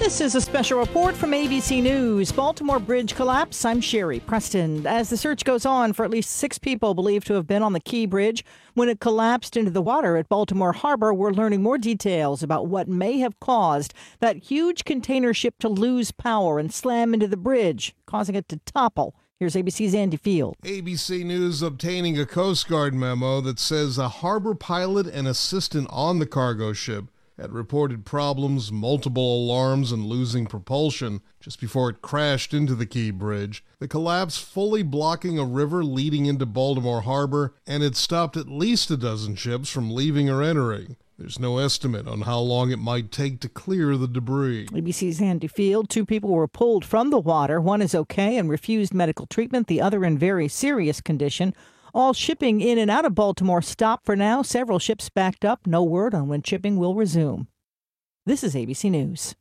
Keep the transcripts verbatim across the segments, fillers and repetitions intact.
This is a special report from A B C News. Baltimore bridge collapse. I'm Sherry Preston. As the search goes on for at least six people believed to have been on the Key Bridge when it collapsed into the water at Baltimore Harbor, we're learning more details about what may have caused that huge container ship to lose power and slam into the bridge, causing it to topple. Here's A B C's Andy Field. A B C News obtaining a Coast Guard memo that says a harbor pilot and assistant on the cargo ship had reported problems, multiple alarms, and losing propulsion just before it crashed into the Key Bridge. The collapse fully blocking a river leading into Baltimore Harbor, and it stopped at least a dozen ships from leaving or entering. There's no estimate on how long it might take to clear the debris. A B C's Andy Field. Two people were pulled from the water. One is okay and refused medical treatment. The other in very serious condition. All shipping in and out of Baltimore stopped for now. Several ships backed up. No word on when shipping will resume. This is A B C News.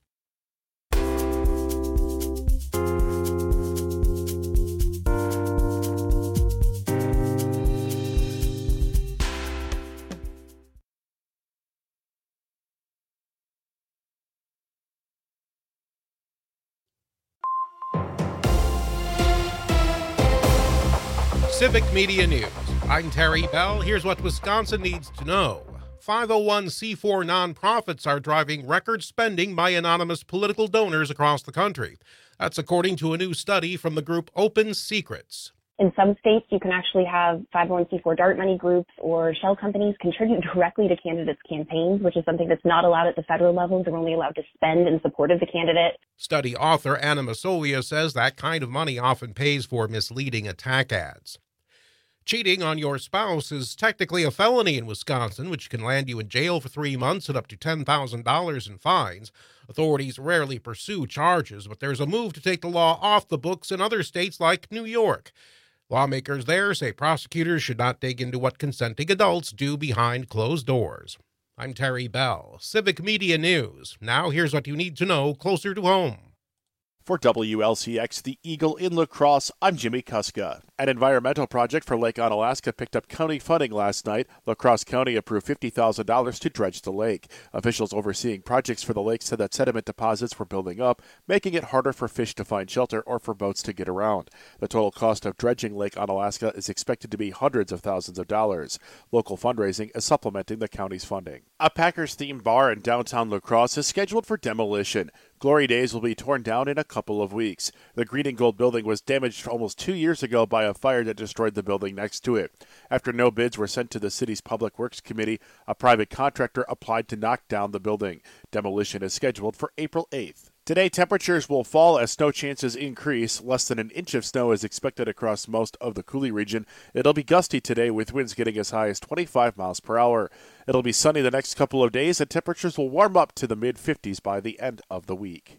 Civic Media News. I'm Terry Bell. Here's what Wisconsin needs to know. five oh one c four nonprofits are driving record spending by anonymous political donors across the country. That's according to a new study from the group Open Secrets. In some states, you can actually have five oh one c four DART money groups or shell companies contribute directly to candidates' campaigns, which is something that's not allowed at the federal level. They're only allowed to spend in support of the candidate. Study author Anna Masolia says that kind of money often pays for misleading attack ads. Cheating on your spouse is technically a felony in Wisconsin, which can land you in jail for three months and up to ten thousand dollars in fines. Authorities rarely pursue charges, but there's a move to take the law off the books in other states like New York. Lawmakers there say prosecutors should not dig into what consenting adults do behind closed doors. I'm Terry Bell, Civic Media News. Now here's what you need to know closer to home. For W L C X, the Eagle in La Crosse, I'm Jimmy Kuska. An environmental project for Lake Onalaska picked up county funding last night. La Crosse County approved fifty thousand dollars to dredge the lake. Officials overseeing projects for the lake said that sediment deposits were building up, making it harder for fish to find shelter or for boats to get around. The total cost of dredging Lake Onalaska is expected to be hundreds of thousands of dollars. Local fundraising is supplementing the county's funding. A Packers-themed bar in downtown La Crosse is scheduled for demolition. Glory Days will be torn down in a couple of weeks. The Green and Gold building was damaged almost two years ago by a fire that destroyed the building next to it. After no bids were sent to the city's Public Works Committee, a private contractor applied to knock down the building. Demolition is scheduled for April eighth. Today, temperatures will fall as snow chances increase. Less than an inch of snow is expected across most of the Coulee region. It'll be gusty today with winds getting as high as twenty-five miles per hour. It'll be sunny the next couple of days and temperatures will warm up to the mid fifties by the end of the week.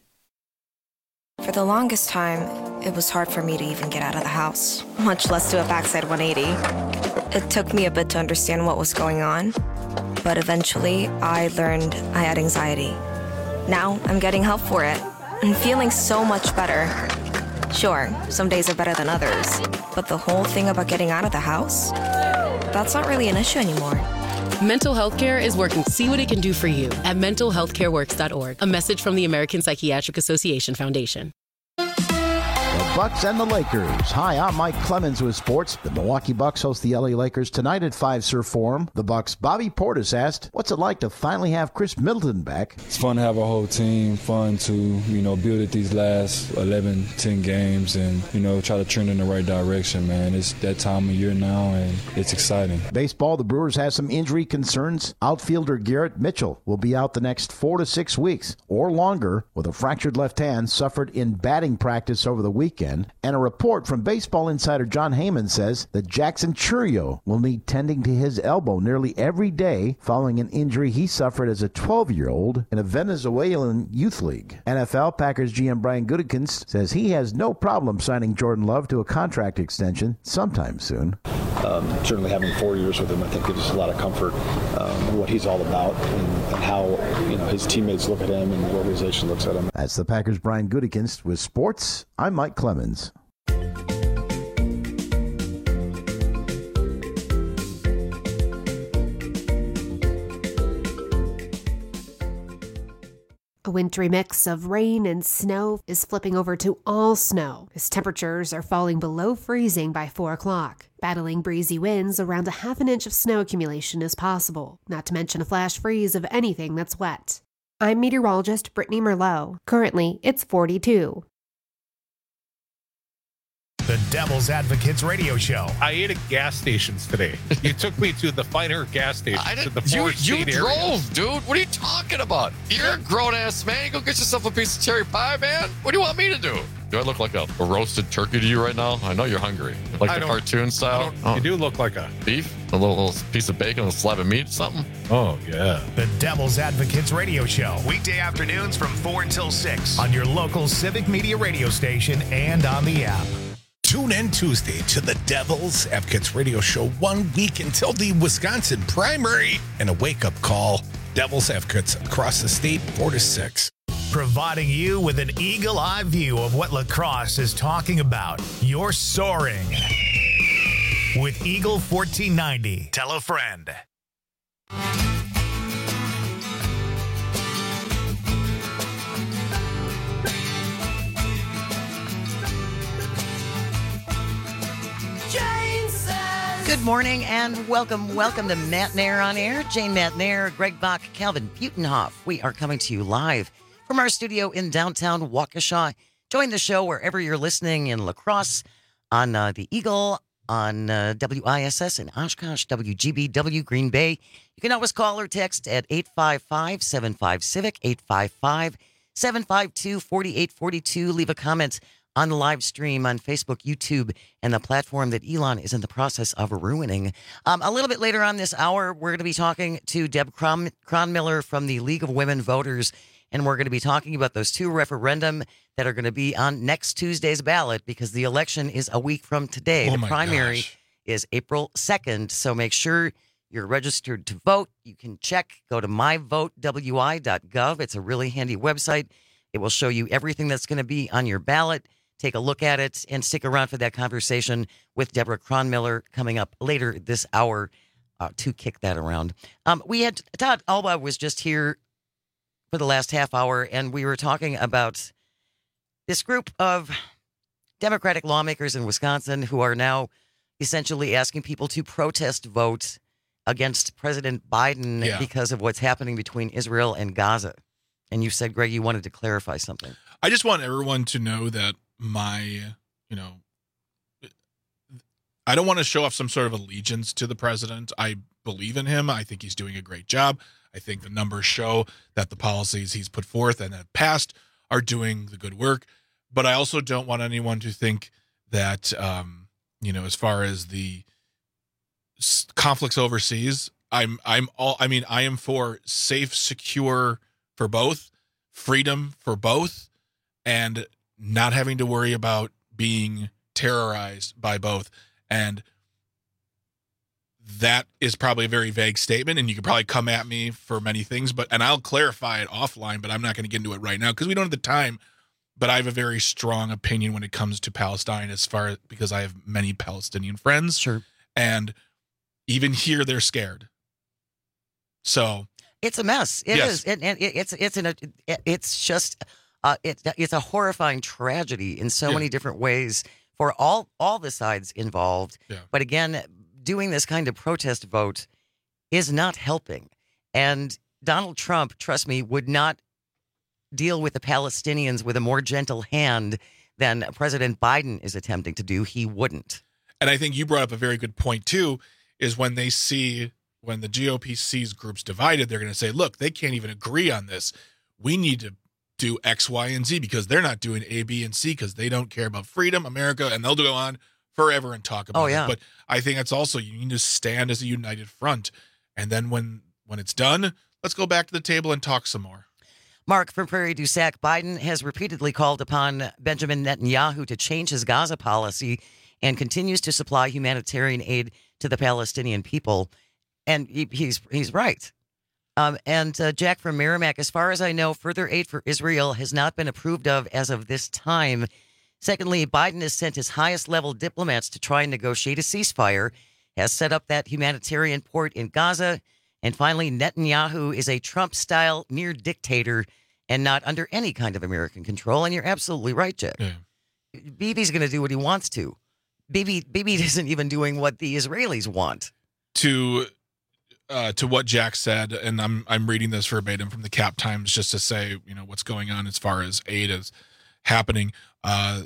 For the longest time, it was hard for me to even get out of the house, much less do a backside one eighty. It took me a bit to understand what was going on, but eventually I learned I had anxiety. Now I'm getting help for it and feeling so much better. Sure, some days are better than others, but the whole thing about getting out of the house, that's not really an issue anymore. Mental health care is working to see what it can do for you at mental health care works dot org. A message from the American Psychiatric Association Foundation. The Bucks and the Lakers. Hi, I'm Mike Clemens with sports. The Milwaukee Bucks host the L A Lakers tonight at Fiserv Forum. The Bucks' Bobby Portis asked, what's it like to finally have Chris Middleton back? It's fun to have a whole team, fun to, you know, build it these last eleven, ten games and, you know, try to trend in the right direction, man. It's that time of year now, and it's exciting. Baseball, the Brewers have some injury concerns. Outfielder Garrett Mitchell will be out the next four to six weeks or longer with a fractured left hand suffered in batting practice over the weekend. And a report from baseball insider John Heyman says that Jackson Chourio will need tending to his elbow nearly every day following an injury he suffered as a twelve-year-old in a Venezuelan youth league. N F L Packers G M Brian Gutekunst says he has no problem signing Jordan Love to a contract extension sometime soon. Um, certainly having four years with him, I think, gives us a lot of comfort um, in what he's all about and, and how you know his teammates look at him and the organization looks at him. That's the Packers' Brian Gutekunst with sports. I'm Mike Clemens. A wintry mix of rain and snow is flipping over to all snow as temperatures are falling below freezing by four o'clock. Battling breezy winds, around a half an inch of snow accumulation is possible, not to mention a flash freeze of anything that's wet. I'm meteorologist Brittany Merlot. Currently, it's forty-two. The Devil's Advocates Radio Show. I ate at gas stations today. You took me to the finer gas stations. I to didn't, the you four you drove, areas. Dude. What are you talking about? You're a grown-ass man. Go get yourself a piece of cherry pie, man. What do you want me to do? Do I look like a, a roasted turkey to you right now? I know you're hungry. Like I the cartoon style? Oh. You do look like a... Beef? A little, little piece of bacon, a slab of meat, something? Oh, yeah. The Devil's Advocates Radio Show. Weekday afternoons from four until six on your local Civic Media radio station and on the app. Tune in Tuesday to the Devil's Advocates Radio Show, one week until the Wisconsin primary, and a wake-up call. Devil's Advocates across the state, four to six. Providing you with an eagle-eye view of what lacrosse is talking about. You're soaring with Eagle fourteen ninety. Tell a friend. Good morning and welcome, welcome to Matt Nair on Air. Jane Matt Nair, Greg Bach, Calvin Butenhoff. We are coming to you live from our studio in downtown Waukesha. Join the show wherever you're listening in La Crosse, on uh, the Eagle, on uh, W I S S in Oshkosh, W G B W Green Bay. You can always call or text at eight five five, seven five, CIVIC, eight five five, seven five two, four eight four two. Leave a comment on the live stream on Facebook, YouTube, and the platform that Elon is in the process of ruining. Um, a little bit later on this hour, we're going to be talking to Deb Cron- Cronmiller from the League of Women Voters, and we're going to be talking about those two referendum that are going to be on next Tuesday's ballot because the election is a week from today. Oh the my primary gosh. is April second, so make sure you're registered to vote. You can check, go to my vote w i dot gov. It's a really handy website. It will show you everything that's going to be on your ballot. Take a look at it and stick around for that conversation with Deborah Cronmiller coming up later this hour uh, to kick that around. Um, we had Todd Alba was just here for the last half hour, and we were talking about this group of Democratic lawmakers in Wisconsin who are now essentially asking people to protest vote against President Biden Yeah. because of what's happening between Israel and Gaza. And you said, Greg, you wanted to clarify something. I just want everyone to know that my, you know, I don't want to show off some sort of allegiance to the president. I believe in him. I think he's doing a great job. I think the numbers show that the policies he's put forth and have passed are doing the good work. But I also don't want anyone to think that, um, you know, as far as the s- conflicts overseas, I'm, I'm all, I mean, I am for safe, secure for both, freedom for both, and not having to worry about being terrorized by both. And that is probably a very vague statement, and you could probably come at me for many things, but and I'll clarify it offline, but I'm not going to get into it right now because we don't have the time. But I have a very strong opinion when it comes to Palestine as far as because I have many Palestinian friends. Sure. And even here, they're scared. So it's a mess. It yes. is. It, it, it's it's an it, it's just uh, it, it's a horrifying tragedy in so Yeah. many different ways for all all the sides involved. Yeah. But again, doing this kind of protest vote is not helping. And Donald Trump, trust me, would not deal with the Palestinians with a more gentle hand than President Biden is attempting to do. He wouldn't. And I think you brought up a very good point, too, is when they see, when the G O P sees groups divided, they're going to say, look, they can't even agree on this. We need to do X, Y, and Z because they're not doing A, B, and C because they don't care about freedom, America, and they'll go on forever and talk about Oh, yeah. it. But I think it's also, you need to stand as a united front. And then when, when it's done, let's go back to the table and talk some more. Mark from Prairie du Sac, Biden has repeatedly called upon Benjamin Netanyahu to change his Gaza policy and continues to supply humanitarian aid to the Palestinian people. And he, he's he's right. Um, and uh, Jack from Merrimack, as far as I know, further aid for Israel has not been approved of as of this time. Secondly, Biden has sent his highest level diplomats to try and negotiate a ceasefire, has set up that humanitarian port in Gaza. And finally, Netanyahu is a Trump-style near dictator and not under any kind of American control. And you're absolutely right, Jack. Yeah. Bibi's going to do what he wants to. Bibi, Bibi isn't even doing what the Israelis want. To uh, to what Jack said, and I'm I'm reading this verbatim from the Cap Times just to say, you know, what's going on as far as aid is happening. Uh,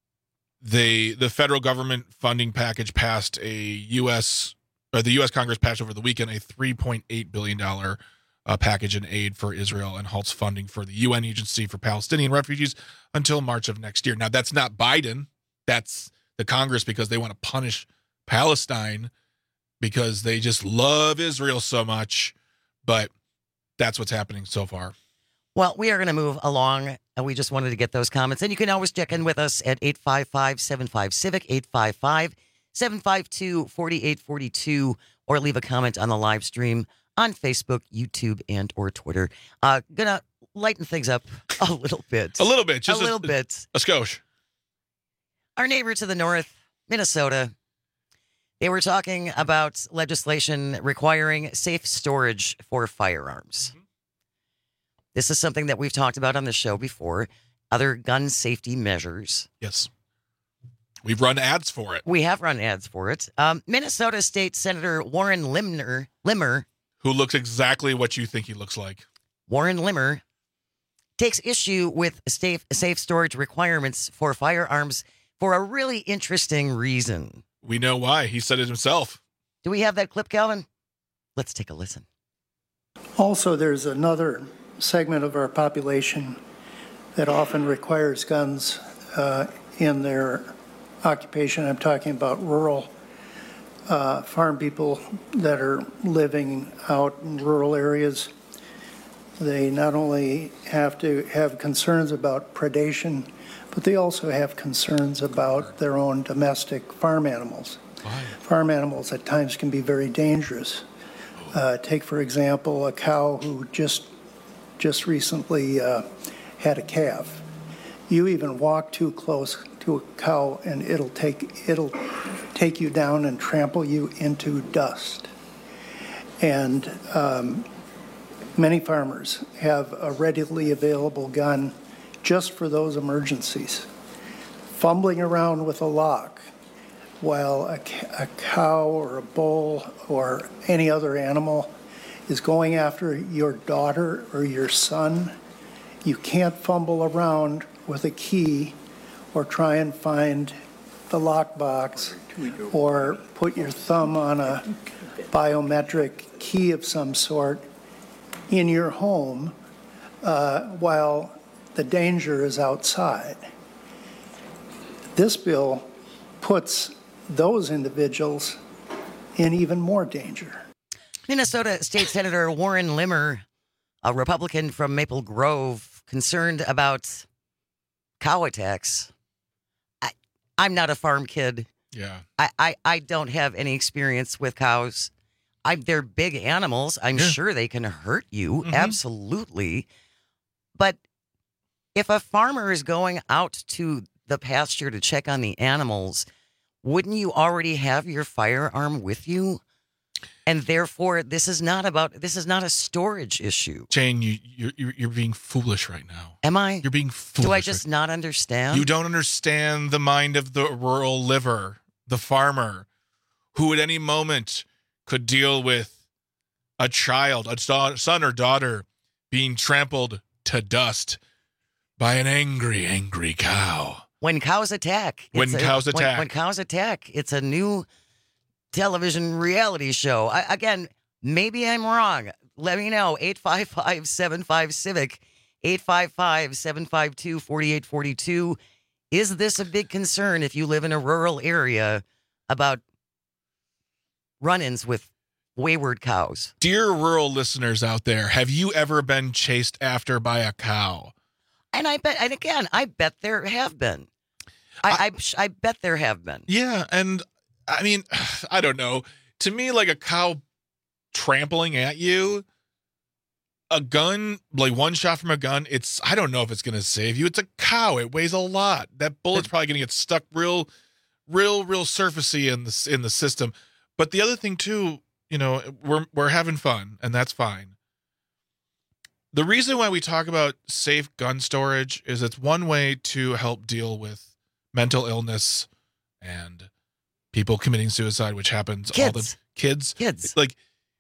they the federal government funding package passed a U S or the U S Congress passed over the weekend a three point eight billion dollars uh, package in aid for Israel and halts funding for the U N Agency for Palestinian Refugees until March of next year. Now, that's not Biden. That's the Congress, because they want to punish Palestine because they just love Israel so much. But that's what's happening so far. Well, we are going to move along, and we just wanted to get those comments. And you can always check in with us at eight five five, seven five, CIVIC, eight five five, seven five two, four eight four two, or leave a comment on the live stream on Facebook, YouTube, and or Twitter. Uh, gonna lighten things up a little bit. A little bit. Just a little a, bit. A skosh. Our neighbor to the north, Minnesota, they were talking about legislation requiring safe storage for firearms. Mm-hmm. This is something that we've talked about on the show before. Other gun safety measures. Yes. We've run ads for it. We have run ads for it. Um, Minnesota State Senator Warren Limner, Limmer, who looks exactly what you think he looks like. Warren Limmer takes issue with safe, safe storage requirements for firearms for a really interesting reason. We know why. He said it himself. Do we have that clip, Calvin? Let's take a listen. Also, there's another segment of our population that often requires guns uh, in their occupation. I'm talking about rural uh, farm people that are living out in rural areas. They not only have to have concerns about predation, but they also have concerns about their own domestic farm animals. Why? Farm animals at times can be very dangerous. Uh, take, for example, a cow who just just recently uh, had a calf. You even walk too close to a cow and it'll take it'll take you down and trample you into dust. And um, many farmers have a readily available gun just for those emergencies. Fumbling around with a lock while a, a cow or a bull or any other animal is going after your daughter or your son, you can't fumble around with a key or try and find the lockbox or put your thumb on a biometric key of some sort in your home uh, while the danger is outside. This bill puts those individuals in even more danger. Minnesota State Senator Warren Limmer, a Republican from Maple Grove, concerned about cow attacks. I, I'm not a farm kid. Yeah. I, I, I don't have any experience with cows. I, they're big animals. I'm yeah. sure they can hurt you. Mm-hmm. Absolutely. But if a farmer is going out to the pasture to check on the animals, wouldn't you already have your firearm with you? And therefore, this is not about, this is not a storage issue. Jane, you, you're, you're being foolish right now. Am I? You're being foolish. Do I just right not understand? You don't understand the mind of the rural liver, the farmer, who at any moment could deal with a child, a son or daughter being trampled to dust by an angry, angry cow. When cows attack. When a, cows attack. When, when cows attack. It's a new television reality show. I, again, maybe I'm wrong. Let me know. eight five five, seven five, CIVIC, eight five five, seven five two, four eight four two. Is this a big concern if you live in a rural area about run-ins with wayward cows? Dear rural listeners out there, have you ever been chased after by a cow? And I bet, and again, I bet there have been. I, I, I, I bet there have been. Yeah, and I mean, I don't know. To me, like a cow trampling at you, a gun, like one shot from a gun, it's, I don't know if it's going to save you. It's a cow. It weighs a lot. That bullet's probably going to get stuck real, real, real surfacey in the, in the system. But the other thing too, you know, we're, we're having fun and that's fine. The reason why we talk about safe gun storage is it's one way to help deal with mental illness and people committing suicide, which happens Kids. all the kids. Kids. Like,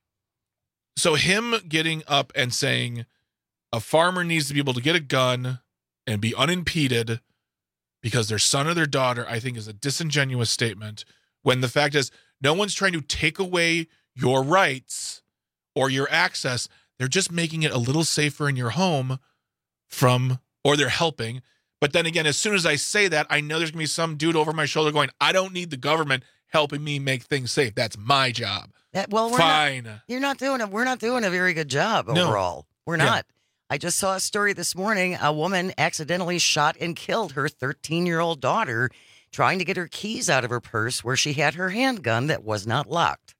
so him getting up and saying a farmer needs to be able to get a gun and be unimpeded because their son or their daughter, I think, is a disingenuous statement, when the fact is no one's trying to take away your rights or your access. They're just making it a little safer in your home from, or they're helping. But then again, as soon as I say that, I know there's going to be some dude over my shoulder going, I don't need the government helping me make things safe. That's my job. That, well, we're Fine. Not, you're not doing it. We're not doing a very good job No. overall. We're Yeah. not. I just saw a story this morning. A woman accidentally shot and killed her thirteen-year-old daughter trying to get her keys out of her purse where she had her handgun that was not locked.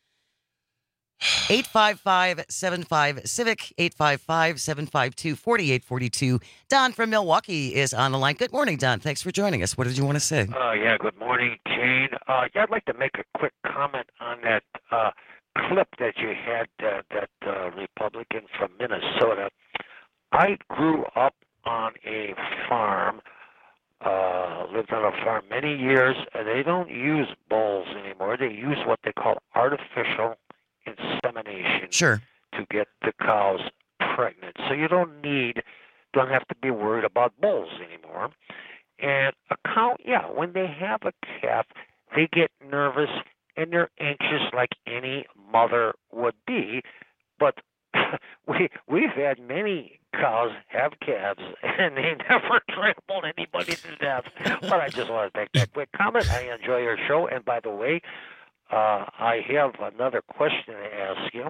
eight five five, seven five, CIVIC, eight five five, seven five two, four eight four two. Don from Milwaukee is on the line. Good morning, Don. Thanks for joining us. What did you want to say? Uh, yeah, good morning, Jane. Uh, yeah, I'd like to make a quick comment on that uh, clip that you had, uh, that uh, Republican from Minnesota. I grew up on a farm, uh, lived on a farm many years, and they don't use bulls anymore. They use what they call artificial insemination Sure. to get the cows pregnant. So you don't need, don't have to be worried about bulls anymore. And a cow, yeah, when they have a calf, they get nervous and they're anxious like any mother would be. But we we've had many cows have calves and they never trampled anybody to death. But I just want to make that quick comment. I enjoy your show, and by the way, uh, I have another question to ask you.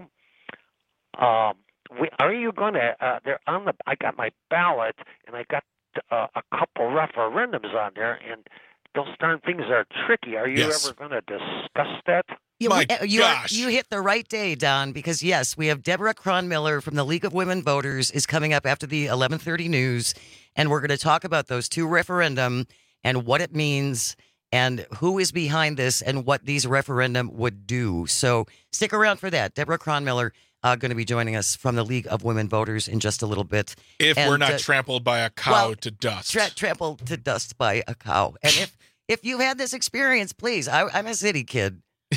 Um, we, are you going to? Uh, they're on the. I got my ballot, and I got uh, a couple referendums on there, and those darn things are tricky. Are you Yes. ever going to discuss that? You, My uh, you, are- gosh. you hit the right day, Don, because yes, we have Deborah Cronmiller from the League of Women Voters is coming up after the eleven thirty news, and we're going to talk about those two referendum and what it means and who is behind this and what these referendum would do. So stick around for that. Deborah Cronmiller uh, going to be joining us from the League of Women Voters in just a little bit. If And, we're not uh, trampled by a cow well, to dust. Tra- trampled to dust by a cow. And if if you had this experience, please, I, I'm a city kid.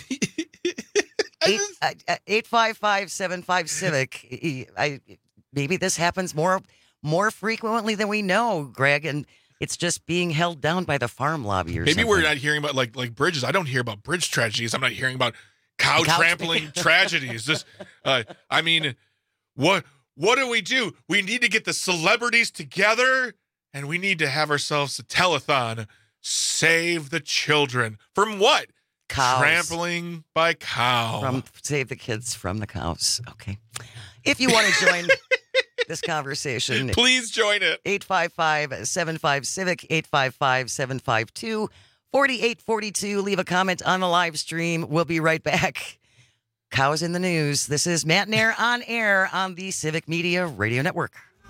Eight, uh, uh, eight five five, seven five CIVIC. I, maybe this happens more more frequently than we know, Greg, and it's just being held down by the farm lobby or Maybe something. we're not hearing about like like bridges. I don't hear about bridge tragedies. I'm not hearing about cow Cow- trampling tragedies. This, uh, I mean, what what do we do? We need to get the celebrities together, and we need to have ourselves a telethon. Save the children from what? Cows. Trampling by cow. From Save the Kids from the Cows. Okay. If you want to join this conversation, please join it. eight five five, seven five CIVIC, eight five five, seven five two, four eight four two. Leave a comment on the live stream. We'll be right back. Cows in the news. This is Matt Nair on air on the Civic Media Radio Network.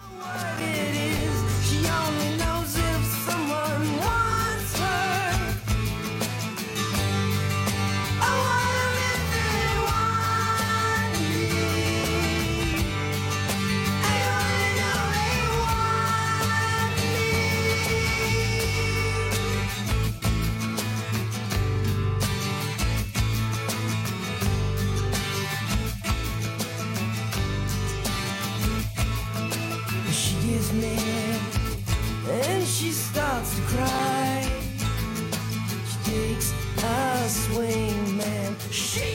She gets mad and she starts to cry. She takes a swing, man. She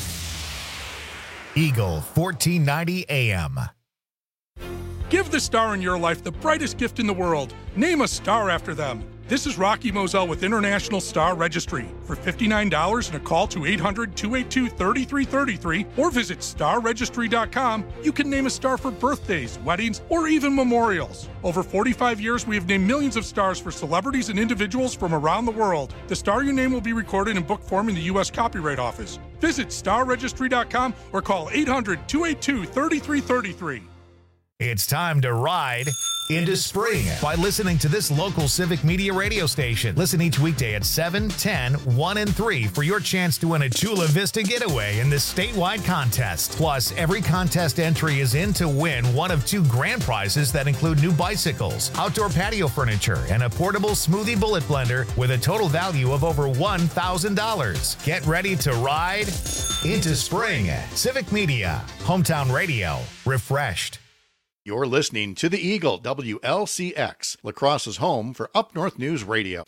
Eagle fourteen ninety A M. Give the star in your life the brightest gift in the world. Name a star after them. This is Rocky Moselle with International Star Registry. For fifty-nine dollars and a call to eight hundred, two eight two, three three three three or visit star registry dot com, you can name a star for birthdays, weddings, or even memorials. Over forty-five years, we have named millions of stars for celebrities and individuals from around the world. The star you name will be recorded in book form in the U S Copyright Office. Visit star registry dot com or call eight hundred, two eight two, three three three three. It's time to ride into spring by listening to this local Civic Media radio station. Listen each weekday at seven, ten, one, and three for your chance to win a Chula Vista getaway in this statewide contest. Plus, every contest entry is in to win one of two grand prizes that include new bicycles, outdoor patio furniture, and a portable smoothie bullet blender with a total value of over one thousand dollars. Get ready to ride into spring. Civic Media, hometown radio, refreshed. You're listening to the Eagle, W L C X, La Crosse's home for Up North News Radio.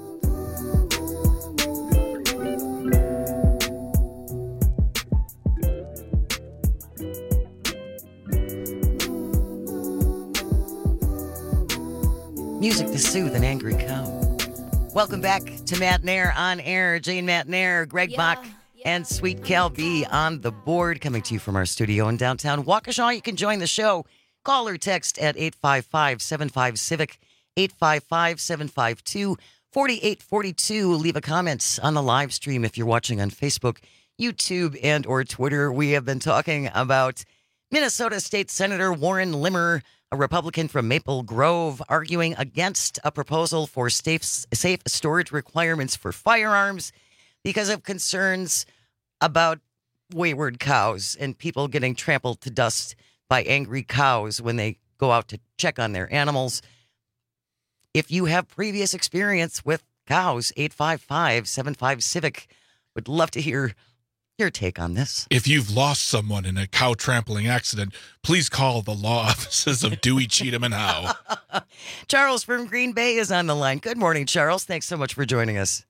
Music to soothe an angry cow. Welcome back to Matt Nair on air. Jane Matt Nair, Greg Yeah, Bach, and Sweet Cal B on the board, coming to you from our studio in downtown Waukesha. You can join the show. Call or text at eight five five, seven five, CIVIC, eight five five, seven five two, four eight four two. Leave a comment on the live stream if you're watching on Facebook, YouTube, and or Twitter. We have been talking about Minnesota State Senator Warren Limmer, a Republican from Maple Grove, arguing against a proposal for safe, safe storage requirements for firearms because of concerns about wayward cows and people getting trampled to dust by angry cows when they go out to check on their animals. If you have previous experience with cows, eight five five, seven five, CIVIC. Would love to hear your take on this. If you've lost someone in a cow trampling accident, please call the law offices of Dewey, Cheatham, and Howe. Charles from Green Bay is on the line. Good morning, Charles. Thanks so much for joining us.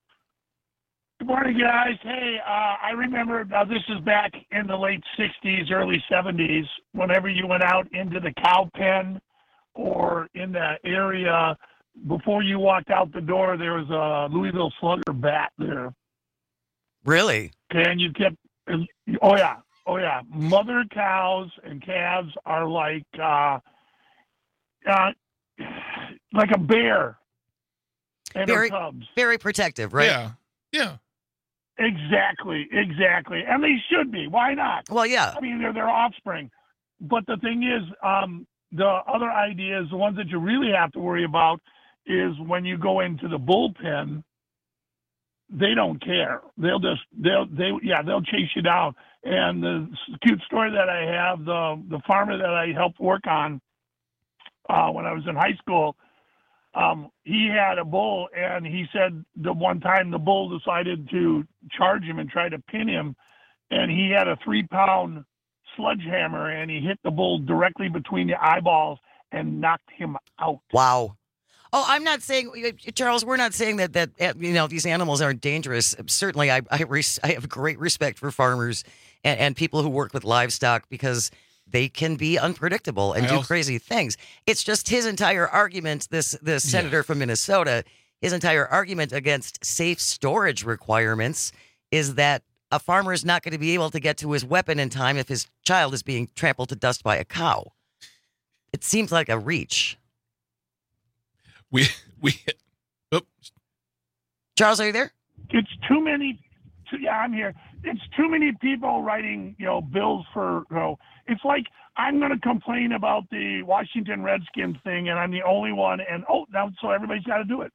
Good morning, guys. Hey, uh, I remember, uh, this is back in the late sixties, early seventies, whenever you went out into the cow pen or in the area, before you walked out the door, there was a Louisville Slugger bat there. Really? Okay, and you kept, oh yeah, oh yeah. Mother cows and calves are like, uh, uh, like a bear and Very, her cubs. very protective, right? Yeah, yeah. Exactly, exactly. And they should be. Why not? Well, yeah. I mean, they're their offspring. But the thing is, um, the other ideas, the ones that you really have to worry about, is when you go into the bullpen, they don't care. They'll just, they'll, they, yeah, they'll chase you down. And the cute story that I have, the the farmer that I helped work on uh, when I was in high school, um, he had a bull, and he said the one time the bull decided to charge him and try to pin him, and he had a three-pound sledgehammer, and he hit the bull directly between the eyeballs and knocked him out. Wow. Oh, I'm not saying, Charles, we're not saying that, that you know, these animals aren't dangerous. Certainly, I I, res- I have great respect for farmers and, and people who work with livestock, because they can be unpredictable and I do also- crazy things. It's just his entire argument, this, this senator from Minnesota, his entire argument against safe storage requirements is that a farmer is not going to be able to get to his weapon in time if his child is being trampled to dust by a cow. It seems like a reach. We, we, oh. Charles, are you there? It's too many. Too, yeah, I'm here. It's too many people writing, you know, bills for, you know, it's like I'm going to complain about the Washington Redskins thing, and I'm the only one, and oh, now so everybody's got to do it.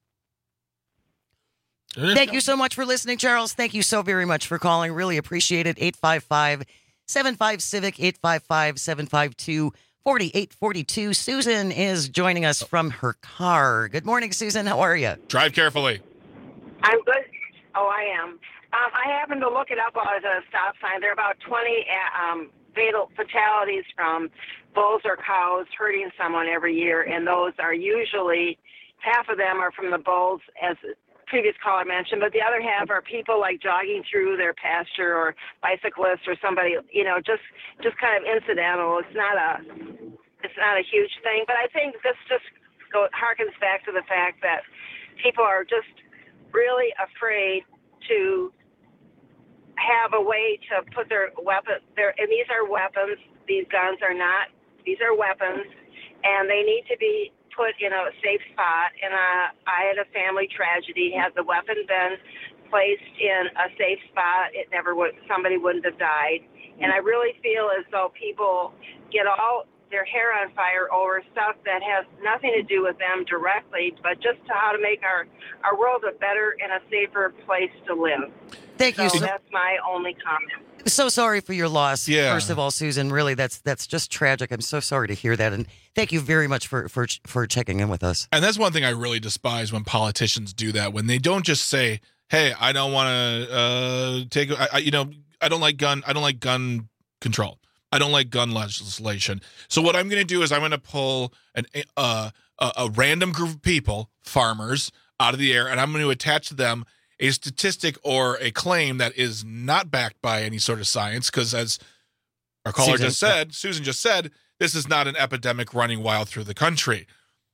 Thank you so much for listening, Charles. Thank you so very much for calling. Really appreciate it. eight five five, seven five, CIVIC, eight five five, seven five two, four eight four two. Susan is joining us from her car. Good morning, Susan. How are you? Drive carefully. I'm good. Oh, I am. Um, I happened to look it up as a stop sign. There are about twenty um, fatal fatalities from bulls or cows hurting someone every year, and those are usually, half of them are from the bulls, as the previous caller mentioned, but the other half are people like jogging through their pasture, or bicyclists, or somebody, you know, just just kind of incidental. It's not a it's not a huge thing, but I think this just go, harkens back to the fact that people are just really afraid to have a way to put their weapon there, and these are weapons. These guns are not. These are weapons, and they need to be put in a safe spot. And uh, I had a family tragedy. Had the weapon been placed in a safe spot, it never would. Somebody wouldn't have died. And I really feel as though people get all their hair on fire over stuff that has nothing to do with them directly, but just to how to make our, our world a better and a safer place to live. Thank so you. So that's my only comment. So sorry for your loss. Yeah. First of all, Susan, really, that's that's just tragic. I'm so sorry to hear that, and thank you very much for for for checking in with us. And that's one thing I really despise when politicians do that, when they don't just say, "Hey, I don't want to uh, take," I, I, you know, I don't like gun, I don't like gun control, I don't like gun legislation. So what I'm going to do is I'm going to pull an uh, a, a random group of people, farmers, out of the air, and I'm going to attach to them a statistic or a claim that is not backed by any sort of science, because as our caller Susan, just said, Susan just said, this is not an epidemic running wild through the country.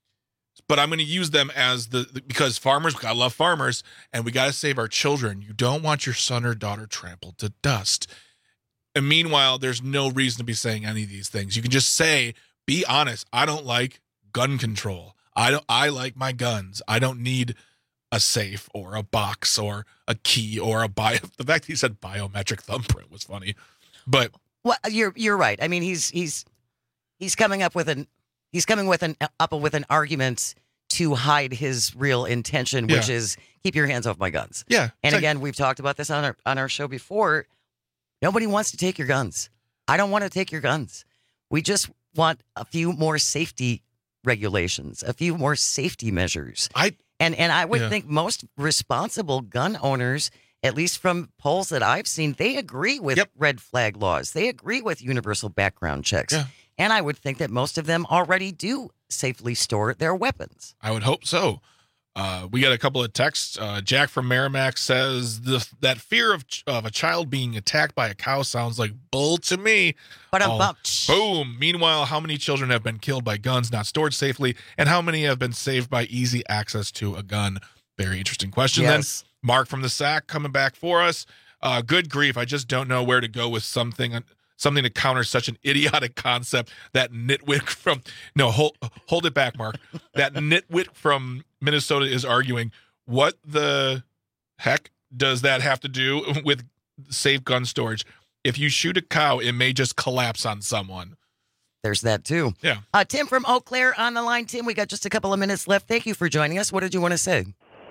But I'm going to use them as the, the because farmers, we gotta love farmers, and we got to save our children. You don't want your son or daughter trampled to dust. And meanwhile, there's no reason to be saying any of these things. You can just say, be honest. I don't like gun control. I don't. I like my guns. I don't need a safe or a box or a key or a bio. The fact he said biometric thumbprint was funny, but well, you're you're right. I mean, he's he's he's coming up with an he's coming with an up with an argument to hide his real intention, which Yeah. is keep your hands off my guns. Yeah. And It's again, we've talked about this on our on our show before. Nobody wants to take your guns. I don't want to take your guns. We just want a few more safety regulations, a few more safety measures. I and and I would Yeah. think most responsible gun owners, at least from polls that I've seen, they agree with red flag laws. They agree with universal background checks. Yeah. And I would think that most of them already do safely store their weapons. I would hope so. Uh, we got a couple of texts. Uh, Jack from Merrimack says the, that fear of of a child being attacked by a cow sounds like bull to me. But Oh, boom. Meanwhile, how many children have been killed by guns not stored safely, and how many have been saved by easy access to a gun? Very interesting question. Yes. Then Mark from the Sack coming back for us. Uh, good grief. I just don't know where to go with something. Something to counter such an idiotic concept. That nitwit from no hold hold it back, Mark. That nitwit from Minnesota is arguing. What the heck does that have to do with safe gun storage? If you shoot a cow, it may just collapse on someone. There's that too. Yeah. Uh, Tim from Eau Claire on the line. Tim, we got just a couple of minutes left. Thank you for joining us. What did you want to say?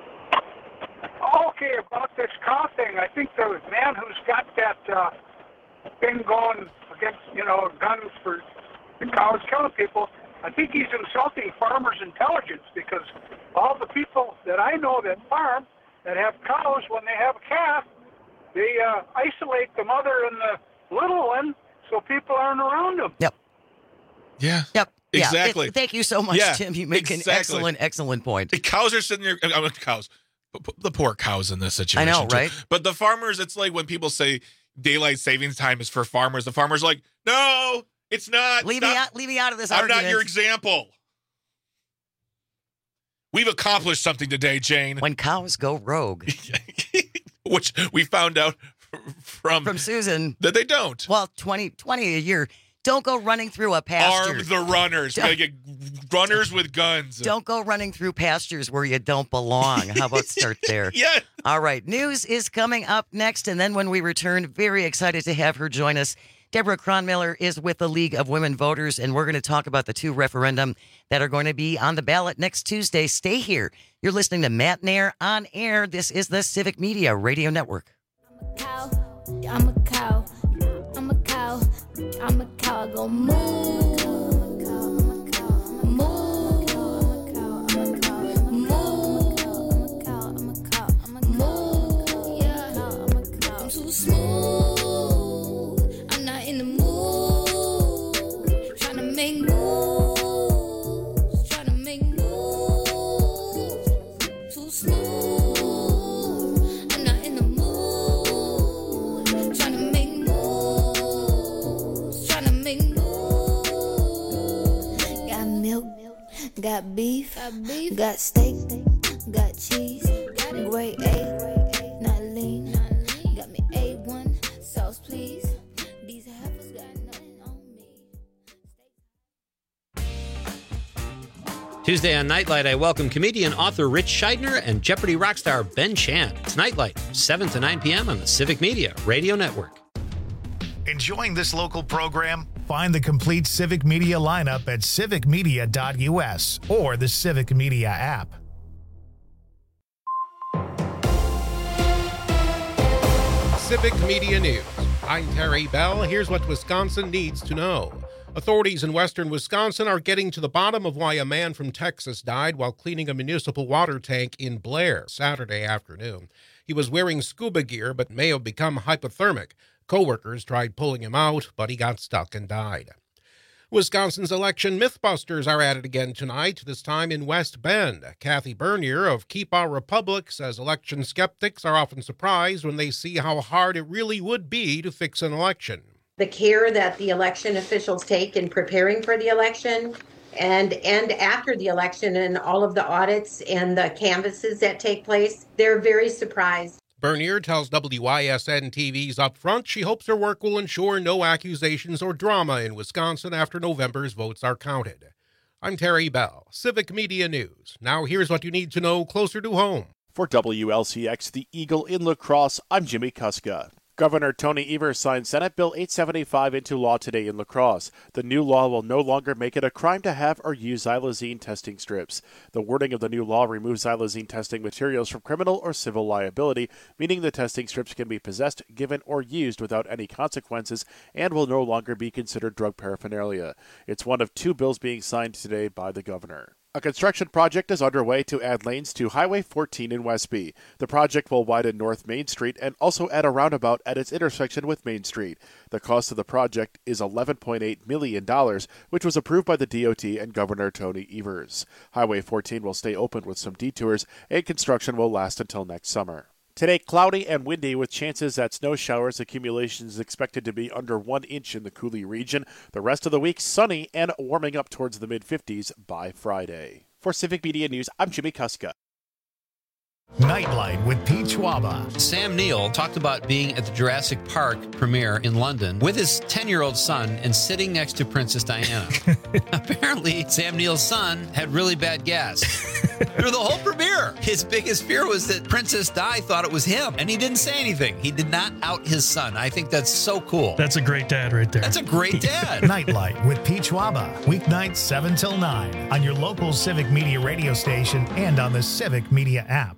Okay, about this cow thing, I think the man who's got that uh, thing going against, you know, guns for the cows killing people, I think he's insulting farmers' intelligence, because all the people that I know that farm, that have cows, when they have a calf, they uh, isolate the mother and the little one so people aren't around them. Yep. Yeah. Yep. Yeah, Exactly. it- thank you so much, Yeah, Tim. You make an exactly. excellent, excellent point. The cows are sitting there. I mean, cows. p- p- The poor cows in this situation. I know, too. right? But the farmers, it's like when people say daylight savings time is for farmers. The farmers are like, no, it's not. Leave Stop. me out. Leave me out of this I'm argument. not your example. We've accomplished something today, Jane. When cows go rogue, which we found out from from Susan that they don't. Well, twenty, twenty a year. Don't go running through a pasture. Arm the runners. Don't- Gotta get runners with guns. Don't go running through pastures where you don't belong. How about start there? Yeah. All right. News is coming up next. And then when we return, very excited to have her join us. Deborah Cronmiller is with the League of Women Voters, and we're going to talk about the two referendum that are going to be on the ballot next Tuesday. Stay here. You're listening to Matt Nair on air. This is the Civic Media Radio Network. Cow, I'm a cow. I'm a cow. I'm a cow. I go moo. Moo. Moo. Yeah. I'm too smooth. I'm not in the mood. Trying to make moves. Trying to make moves. Too smooth. I'm not in the mood. Trying to make moves. Trying to make moves. Got milk. Got beef. Got steak. Got cheese. Grade A. Not lean. Got me A one. Sauce, please. These heifers got nothing on me. Tuesday on Nightlight, I welcome comedian author Rich Scheidner and Jeopardy rock star Ben Chan. It's Nightlight, seven to nine p.m. on the Civic Media Radio Network. Enjoying this local program? Find the complete Civic Media lineup at civic media dot u s or the Civic Media app. Civic Media News. I'm Terry Bell. Here's what Wisconsin needs to know. Authorities in western Wisconsin are getting to the bottom of why a man from Texas died while cleaning a municipal water tank in Blair Saturday afternoon. He was wearing scuba gear but may have become hypothermic. Coworkers tried pulling him out, but he got stuck and died. Wisconsin's election mythbusters are at it again tonight, this time in West Bend. Kathy Bernier of Keep Our Republic says election skeptics are often surprised when they see how hard it really would be to fix an election. The care that the election officials take in preparing for the election and and after the election and all of the audits and the canvasses that take place, they're very surprised. Bernier tells W I S N T V's Upfront she hopes her work will ensure no accusations or drama in Wisconsin after November's votes are counted. I'm Terry Bell, Civic Media News. Now here's what you need to know closer to home. For W L C X, the Eagle in La Crosse, I'm Jimmy Kuska. Governor Tony Evers signed Senate Bill eight seventy-five into law today in La Crosse. The new law will no longer make it a crime to have or use xylazine testing strips. The wording of the new law removes xylazine testing materials from criminal or civil liability, meaning the testing strips can be possessed, given, or used without any consequences and will no longer be considered drug paraphernalia. It's one of two bills being signed today by the governor. A construction project is underway to add lanes to Highway fourteen in Westby. The project will widen North Main Street and also add a roundabout at its intersection with Main Street. The cost of the project is eleven point eight million dollars, which was approved by the D O T and Governor Tony Evers. Highway fourteen will stay open with some detours, and construction will last until next summer. Today, cloudy and windy with chances at snow showers. Accumulation is expected to be under one inch in the Coulee region. The rest of the week, sunny and warming up towards the mid fifties by Friday. For Civic Media News, I'm Jimmy Kuska. Nightlight with Pete Schwaba. Sam Neill talked about being at the Jurassic Park premiere in London with his ten-year-old son and sitting next to Princess Diana. Apparently, Sam Neill's son had really bad gas through the whole premiere. His biggest fear was that Princess Di thought it was him, and he didn't say anything. He did not out his son. I think that's so cool. That's a great dad right there. That's a great dad. Nightlight with Pete Schwaba. Weeknights seven till nine on your local Civic Media radio station and on the Civic Media app.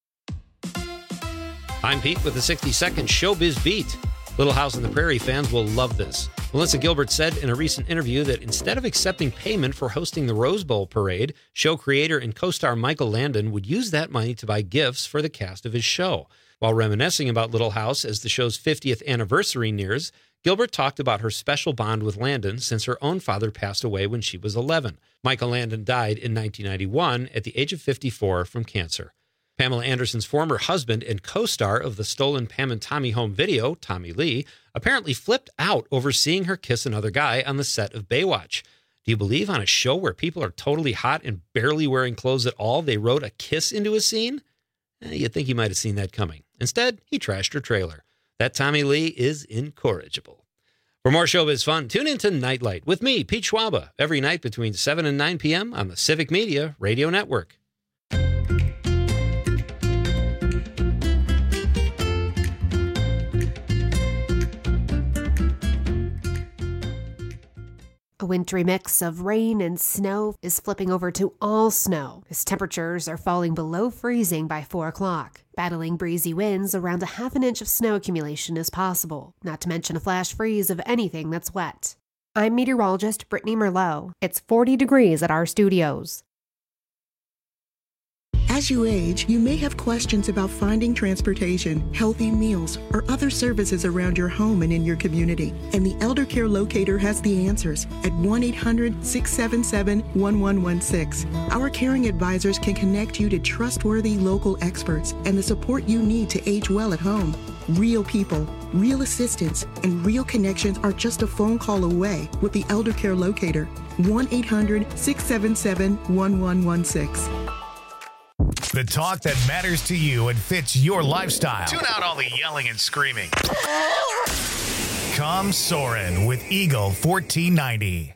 I'm Pete with the sixty-second Showbiz Beat. Little House on the Prairie fans will love this. Melissa Gilbert said in a recent interview that instead of accepting payment for hosting the Rose Bowl parade, show creator and co-star Michael Landon would use that money to buy gifts for the cast of his show. While reminiscing about Little House as the show's fiftieth anniversary nears, Gilbert talked about her special bond with Landon since her own father passed away when she was eleven. Michael Landon died in nineteen ninety-one at the age of fifty-four from cancer. Pamela Anderson's former husband and co-star of the stolen Pam and Tommy home video, Tommy Lee, apparently flipped out over seeing her kiss another guy on the set of Baywatch. Do you believe on a show where people are totally hot and barely wearing clothes at all, they wrote a kiss into a scene? Eh, you'd think he might have seen that coming. Instead, he trashed her trailer. That Tommy Lee is incorrigible. For more showbiz fun, tune into Nightlight with me, Pete Schwaba, every night between seven and nine p.m. on the Civic Media Radio Network. A wintry mix of rain and snow is flipping over to all snow as temperatures are falling below freezing by four o'clock. Battling breezy winds, around a half an inch of snow accumulation is possible, not to mention a flash freeze of anything that's wet. I'm meteorologist Brittany Merlot. It's forty degrees at our studios. As you age, you may have questions about finding transportation, healthy meals, or other services around your home and in your community. And the Elder Care Locator has the answers at one eight hundred, six seven seven, one one one six. Our caring advisors can connect you to trustworthy local experts and the support you need to age well at home. Real people, real assistance, and real connections are just a phone call away with the Elder Care Locator. one eight hundred, six seven seven, one one one six. The talk that matters to you and fits your lifestyle. Tune out all the yelling and screaming. Come Soarin' with Eagle fourteen ninety.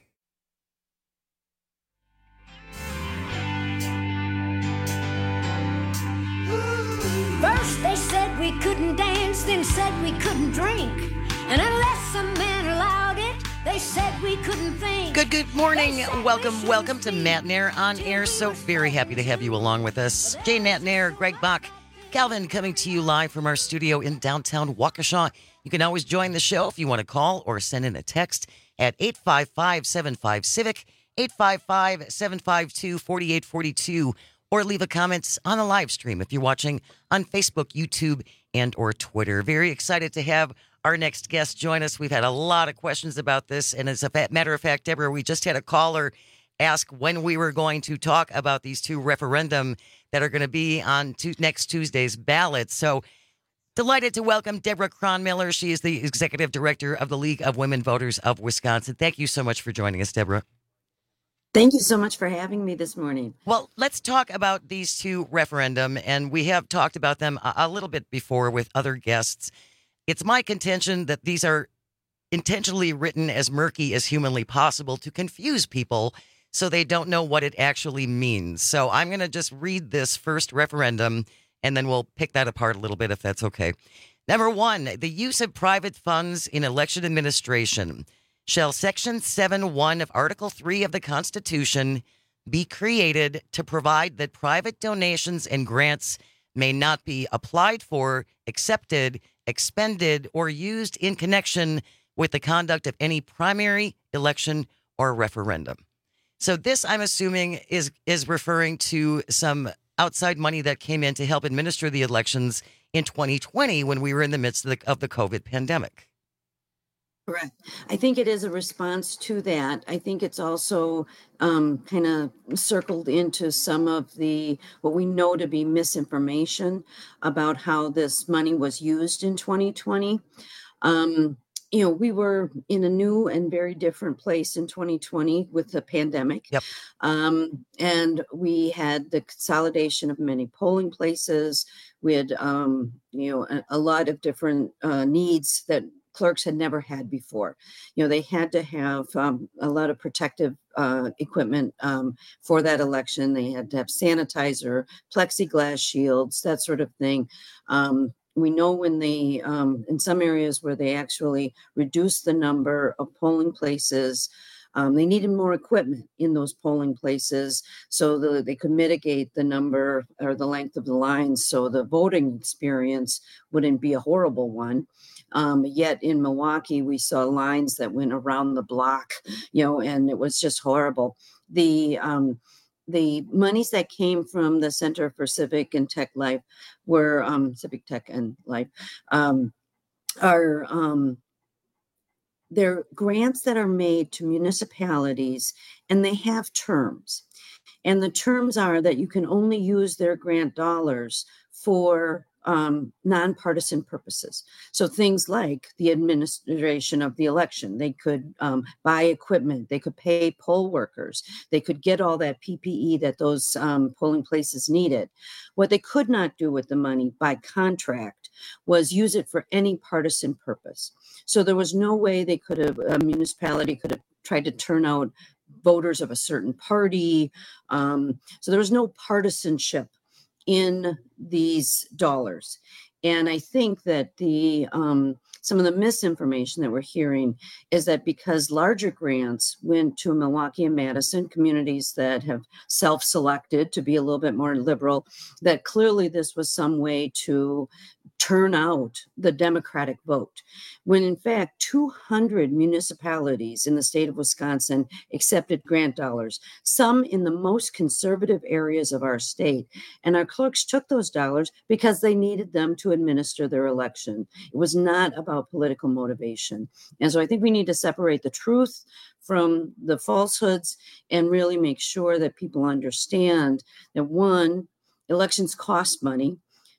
First they said we couldn't dance, then said we couldn't drink. And unless a man allowed it, They said we couldn't think. Good, good morning. Welcome, welcome to Matt Nair on Air. So very happy to have you along with us. Jane Matt Nair, Greg Bach, Calvin coming to you live from our studio in downtown Waukesha. You can always join the show if you want to call or send in a text at eight five five, seven five, CIVIC, eight five five, seven five two, four eight four two, or leave a comment on the live stream if you're watching on Facebook, YouTube, and or Twitter. Very excited to have our next guest join us. We've had a lot of questions about this, and as a matter of fact, Deborah, we just had a caller ask when we were going to talk about these two referendum that are going to be on to next Tuesday's ballot. So delighted to welcome Deborah Cronmiller. She is the executive director of the League of Women Voters of Wisconsin. Thank you so much for joining us, Deborah. Thank you so much for having me this morning. Well, let's talk about these two referendum, and we have talked about them a, a little bit before with other guests. It's my contention that these are intentionally written as murky as humanly possible to confuse people so they don't know what it actually means. So I'm going to just read this first referendum, and then we'll pick that apart a little bit if that's okay. Number one, the use of private funds in election administration. Shall Section seven one of Article three of the Constitution be created to provide that private donations and grants may not be applied for, accepted, expended, or used in connection with the conduct of any primary, election, or referendum. So this, I'm assuming, is is referring to some outside money that came in to help administer the elections in twenty twenty when we were in the midst of the, of the COVID pandemic. Correct. I think it is a response to that. I think it's also um, kind of circled into some of the, what we know to be misinformation about how this money was used in twenty twenty. Um, you know, we were in a new and very different place in twenty twenty with the pandemic. Yep. Um, and we had the consolidation of many polling places. We had, um, you know, a, a lot of different uh, needs that clerks had never had before. You know, they had to have um, a lot of protective uh, equipment um, for that election. They had to have sanitizer, plexiglass shields, that sort of thing. Um, we know when they, um, in some areas where they actually reduced the number of polling places, um, they needed more equipment in those polling places so that they could mitigate the number or the length of the lines so the voting experience wouldn't be a horrible one. Um, yet in Milwaukee, we saw lines that went around the block, you know, and it was just horrible. The um, the monies that came from the Center for Civic and Tech Life were um, Civic Tech and Life um, are um, they're grants that are made to municipalities, and they have terms. And the terms are that you can only use their grant dollars for um, nonpartisan purposes. So things like the administration of the election, they could um, buy equipment, they could pay poll workers, they could get all that P P E that those um, polling places needed. What they could not do with the money by contract was use it for any partisan purpose. So there was no way they could have, a municipality could have tried to turn out voters of a certain party. Um, so there was no partisanship in these dollars. And I think that the um, some of the misinformation that we're hearing is that because larger grants went to Milwaukee and Madison, communities that have self-selected to be a little bit more liberal, that clearly this was some way to turn out the Democratic vote, when in fact two hundred municipalities in the state of Wisconsin accepted grant dollars, some in the most conservative areas of our state. And our clerks took those dollars because they needed them to administer their election. It was not about political motivation. And so I think we need to separate the truth from the falsehoods and really make sure that people understand that, one, elections cost money.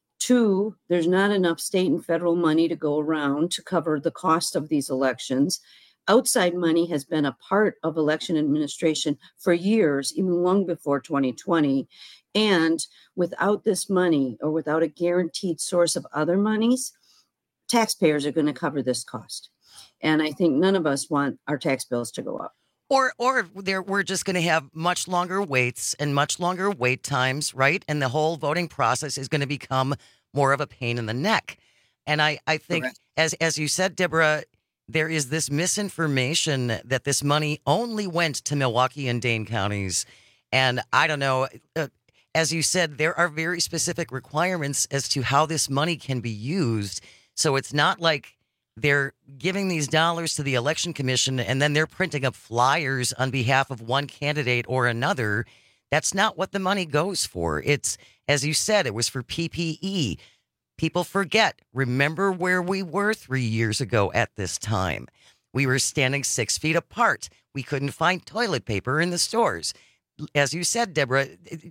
Two, there's not enough state and federal money to go around to cover the cost of these elections. Outside money has been a part of election administration for years, even long before twenty twenty. And without this money, or without a guaranteed source of other monies, taxpayers are going to cover this cost. And I think none of us want our tax bills to go up. Or or there, we're just going to have much longer waits and much longer wait times, right? And the whole voting process is going to become more of a pain in the neck. And I, I think, as as you said, Deborah, there is this misinformation that this money only went to Milwaukee and Dane counties. And I don't know, uh, as you said, there are very specific requirements as to how this money can be used. So it's not like they're giving these dollars to the election commission and then they're printing up flyers on behalf of one candidate or another. That's not what the money goes for. It's, as you said, it was for P P E. People forget. Remember where we were three years ago at this time. We were standing six feet apart. We couldn't find toilet paper in the stores. As you said, Deborah,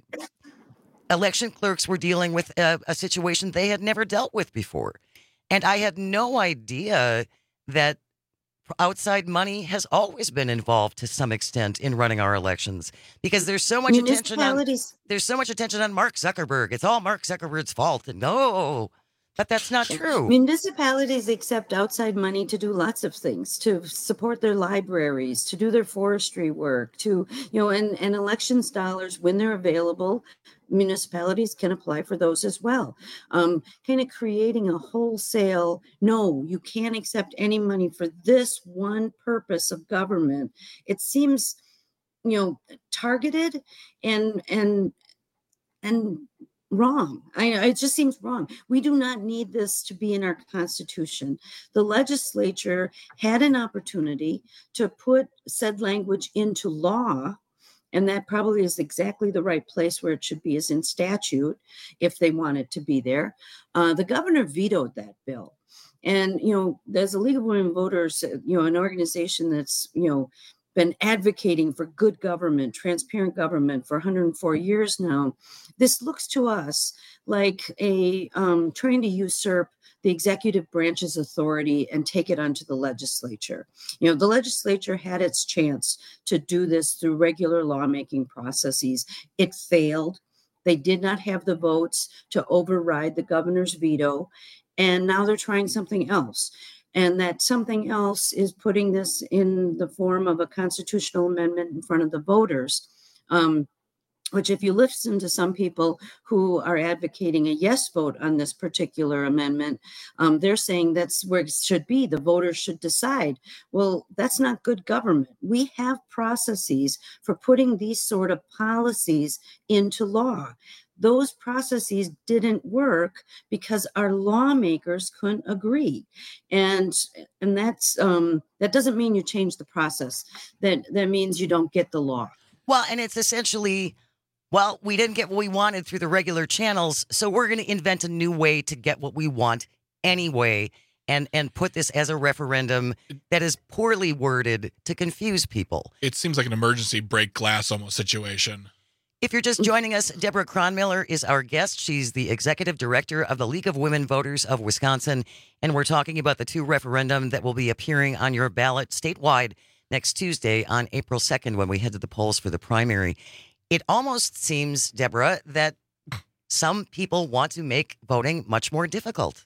election clerks were dealing with a, a situation they had never dealt with before. And I had no idea that outside money has always been involved to some extent in running our elections, because there's so much attention on there's so much attention on Mark Zuckerberg. It's all Mark Zuckerberg's fault. And no, but that's not true. Municipalities accept outside money to do lots of things, to support their libraries, to do their forestry work, to, you know, and, and elections dollars, when they're available, municipalities can apply for those as well. Um, kind of creating a wholesale, no, you can't accept any money for this one purpose of government. It seems, you know, targeted and, and, and wrong. I know it just seems wrong. We do not need this to be in our Constitution. The legislature had an opportunity to put said language into law, and that probably is exactly the right place where it should be, is in statute, if they want it to be there. Uh, the governor vetoed that bill. And, you know, there's a League of Women Voters, you know, an organization that's, you know, been advocating for good government, transparent government for one hundred four years now. This looks to us like a um, trying to usurp the executive branch's authority and take it onto the legislature. You know, the legislature had its chance to do this through regular lawmaking processes. It failed. They did not have the votes to override the governor's veto, and now they're trying something else. And that something else is putting this in the form of a constitutional amendment in front of the voters, um, which if you listen to some people who are advocating a yes vote on this particular amendment, um, they're saying that's where it should be. The voters should decide. Well, that's not good government. We have processes for putting these sort of policies into law. Those processes didn't work because our lawmakers couldn't agree. And and that's um, that doesn't mean you change the process. That that means you don't get the law. Well, and it's essentially, well, we didn't get what we wanted through the regular channels, so we're going to invent a new way to get what we want anyway, and and put this as a referendum that is poorly worded to confuse people. It seems like an emergency break glass almost situation. If you're just joining us, Deborah Cronmiller is our guest. She's the executive director of the League of Women Voters of Wisconsin, and we're talking about the two referendum that will be appearing on your ballot statewide next Tuesday on April second when we head to the polls for the primary. It almost seems, Deborah, that some people want to make voting much more difficult.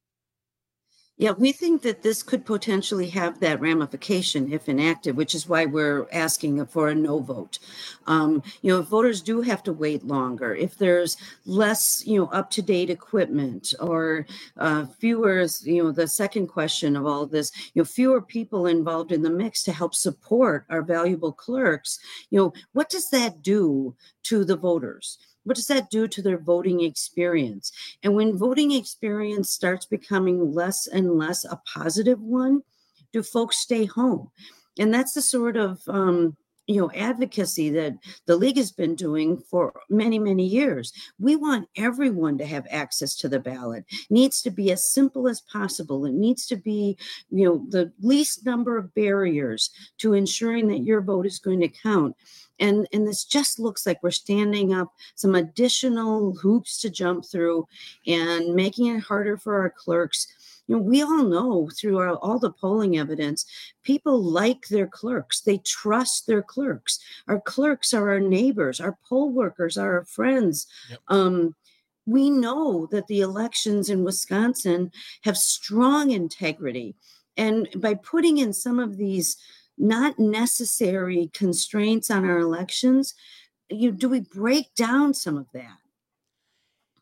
Yeah, we think that this could potentially have that ramification if enacted, which is why we're asking for a no vote. Um, you know, if voters do have to wait longer, if there's less, you know, up-to-date equipment, or uh, fewer, you know, the second question of all of this, you know, fewer people involved in the mix to help support our valuable clerks, you know, what does that do to the voters? What does that do to their voting experience? And when voting experience starts becoming less and less a positive one, do folks stay home? And that's the sort of um, you know, advocacy that the league has been doing for many, many years. We want everyone to have access to the ballot. It needs to be as simple as possible. It needs to be, you know, the least number of barriers to ensuring that your vote is going to count. And, and this just looks like we're standing up some additional hoops to jump through and making it harder for our clerks. You know, we all know through our, all the polling evidence, people like their clerks. They trust their clerks. Our clerks are our neighbors. Our poll workers are our friends. Yep. Um, we know that the elections in Wisconsin have strong integrity. And by putting in some of these not necessary constraints on our elections, you do we break down some of that?